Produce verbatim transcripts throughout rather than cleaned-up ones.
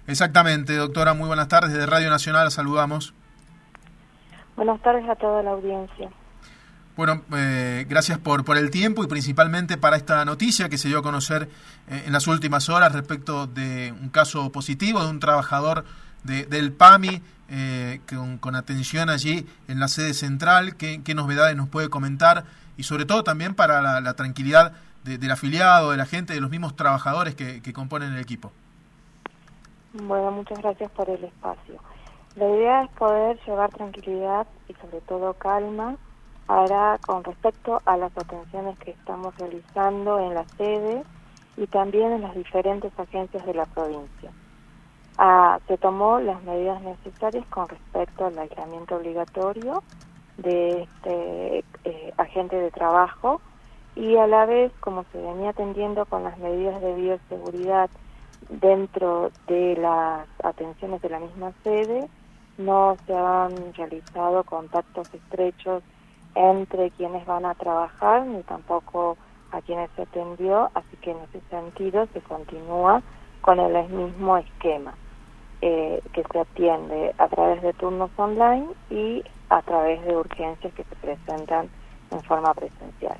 Exactamente, doctora, muy buenas tardes. De Radio Nacional la saludamos. Buenas tardes a toda la audiencia. Bueno, eh, gracias por, por el tiempo y principalmente para esta noticia que se dio a conocer eh, en las últimas horas respecto de un caso positivo de un trabajador de, del P A M I eh, con, con atención allí en la sede central. ¿Qué, qué novedades nos puede comentar? Y sobre todo también para la, la tranquilidad de, del afiliado, de la gente, de los mismos trabajadores que, que componen el equipo. Bueno, muchas gracias por el espacio. La idea es poder llevar tranquilidad y sobre todo calma ahora con respecto a las atenciones que estamos realizando en la sede y también en las diferentes agencias de la provincia. Ah, se tomó las medidas necesarias con respecto al aislamiento obligatorio de este eh, agente de trabajo y a la vez, como se venía atendiendo con las medidas de bioseguridad dentro de las atenciones de la misma sede, no se han realizado contactos estrechos entre quienes van a trabajar ni tampoco a quienes se atendió, así que en ese sentido se continúa con el mismo esquema eh, que se atiende a través de turnos online y a través de urgencias que se presentan en forma presencial.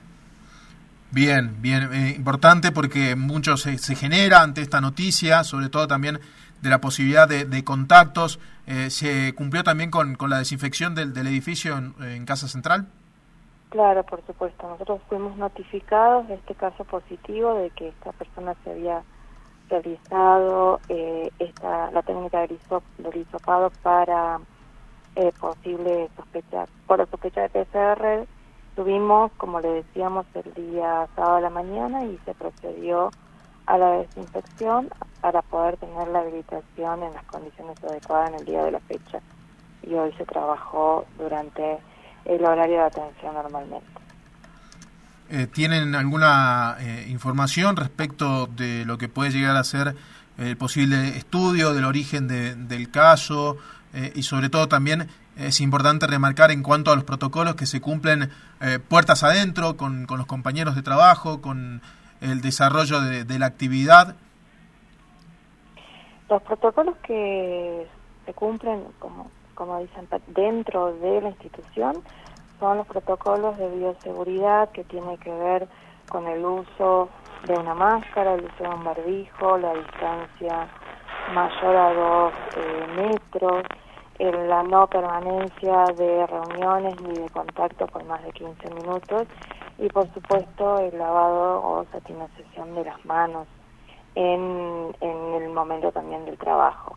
Bien, bien, eh, importante porque mucho se, se genera ante esta noticia, sobre todo también de la posibilidad de, de contactos. Eh, ¿Se cumplió también con, con la desinfección del, del edificio en, en Casa Central? Claro, por supuesto. Nosotros fuimos notificados de este caso positivo, de que esta persona se había realizado eh, esta, la técnica del, hisop, del hisopado para eh, posible sospecha, por la sospecha de P C R. Tuvimos, como le decíamos, el día sábado a la mañana y se procedió a la desinfección para poder tener la habilitación en las condiciones adecuadas en el día de la fecha. Y hoy se trabajó durante el horario de atención normalmente. Eh, ¿Tienen alguna eh, información respecto de lo que puede llegar a ser el posible estudio del origen de, del caso? Eh, y sobre todo también es importante remarcar en cuanto a los protocolos que se cumplen eh, puertas adentro, con, con los compañeros de trabajo, con el desarrollo de, de la actividad. Los protocolos que se cumplen, como, como dicen, dentro de la institución son los protocolos de bioseguridad que tienen que ver con el uso de una máscara, el uso de un barbijo, la distancia mayor a dos eh, metros, en la no permanencia de reuniones ni de contacto por más de quince minutos y por supuesto el lavado o satinización de las manos en, en el momento también del trabajo.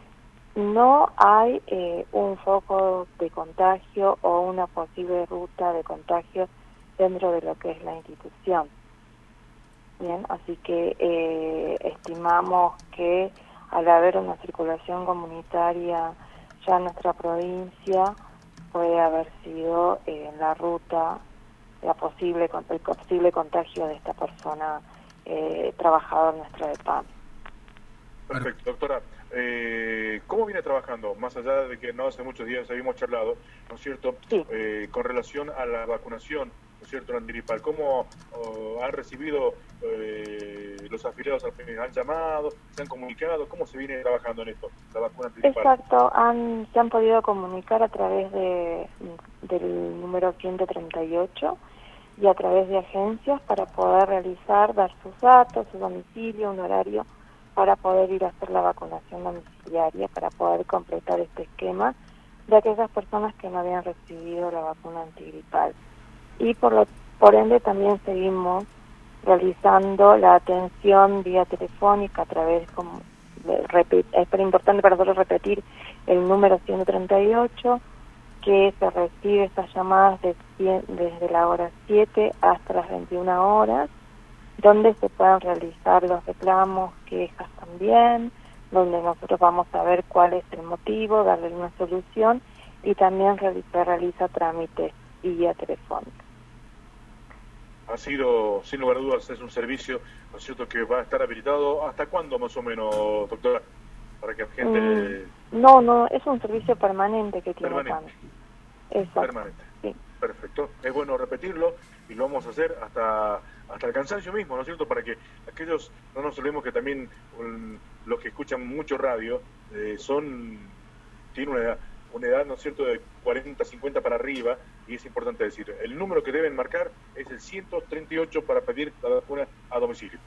No hay eh, un foco de contagio o una posible ruta de contagio dentro de lo que es la institución. Bien, así que eh, estimamos que al haber una circulación comunitaria ya en nuestra provincia puede haber sido eh, en la ruta la posible el posible contagio de esta persona eh, trabajador nuestra de P A M. Perfecto, doctora. Eh, ¿Cómo viene trabajando? Más allá de que no hace muchos días habíamos charlado, ¿no es cierto? Sí. Eh, con relación a la vacunación, ¿no es cierto? La antigripal, ¿cómo oh, han recibido eh, los afiliados al P A M I? ¿Han llamado? ¿Se han comunicado? ¿Cómo se viene trabajando en esto, la vacuna antigripal? Exacto, han, se han podido comunicar a través de del número ciento treinta y ocho y a través de agencias para poder realizar, dar sus datos, su domicilio, un horario para poder ir a hacer la vacunación domiciliaria, para poder completar este esquema de aquellas personas que no habían recibido la vacuna antigripal. Y por, lo, por ende también seguimos realizando la atención vía telefónica a través, como es muy importante para nosotros repetir el número ciento treinta y ocho, que se recibe estas llamadas de, desde la hora siete hasta las veintiuna horas, donde se puedan realizar los reclamos, quejas también, donde nosotros vamos a ver cuál es el motivo, darle una solución y también se realiza trámites vía telefónica. Ha sido, sin lugar a dudas, es un servicio, ¿no es cierto?, que va a estar habilitado. ¿Hasta cuándo más o menos, doctora? Para que la gente... Mm, no, no, es un servicio permanente que tiene P A M. Exacto. Permanente. Sí. Perfecto. Es bueno repetirlo y lo vamos a hacer hasta hasta el cansancio mismo, ¿no es cierto? Para que aquellos, no nos olvidemos que también um, los que escuchan mucho radio eh, son, tienen una edad, una edad, ¿no es cierto?, de cuarenta, cincuenta para arriba, y es importante decir, el número que deben marcar es el ciento treinta y ocho para pedir la vacuna a domicilio.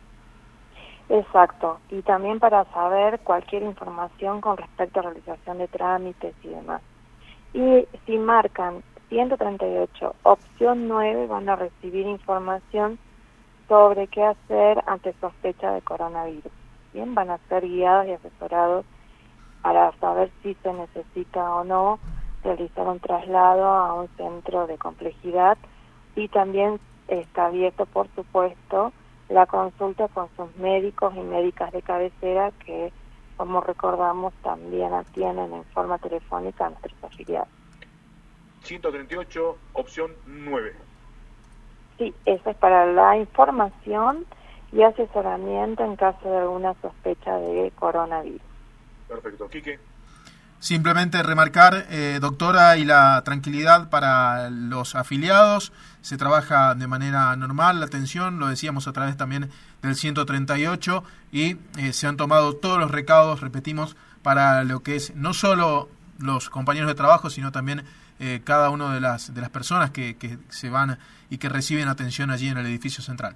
Exacto, y también para saber cualquier información con respecto a realización de trámites y demás. Y si marcan ciento treinta y ocho, opción nueve, van a recibir información sobre qué hacer ante sospecha de coronavirus. Bien, van a ser guiados y asesorados para saber si se necesita o no realizar un traslado a un centro de complejidad, y también está abierto, por supuesto, la consulta con sus médicos y médicas de cabecera que, como recordamos, también atienden en forma telefónica a nuestros afiliados. ciento treinta y ocho, opción nueve. Sí, eso es para la información y asesoramiento en caso de alguna sospecha de coronavirus. Perfecto. Quique. Simplemente remarcar, eh, doctora, y la tranquilidad para los afiliados. Se trabaja de manera normal la atención, lo decíamos a través también del ciento treinta y ocho, y eh, se han tomado todos los recados, repetimos, para lo que es no solo los compañeros de trabajo, sino también eh, cada una de las, de las personas que, que se van y que reciben atención allí en el edificio central.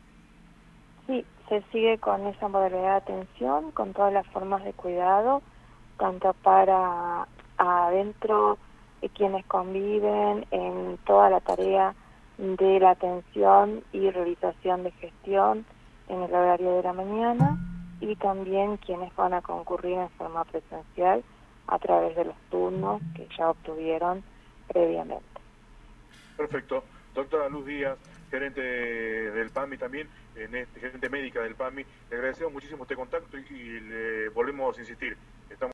Sí, se sigue con esa modalidad de atención, con todas las formas de cuidado, tanto para adentro de quienes conviven en toda la tarea de la atención y realización de gestión en el horario de la mañana, y también quienes van a concurrir en forma presencial a través de los turnos que ya obtuvieron previamente. Perfecto. Doctora Luz Díaz, gerente del PAMI también, en este, gerente médica del PAMI, le agradecemos muchísimo este contacto y, y le volvemos a insistir. Estamos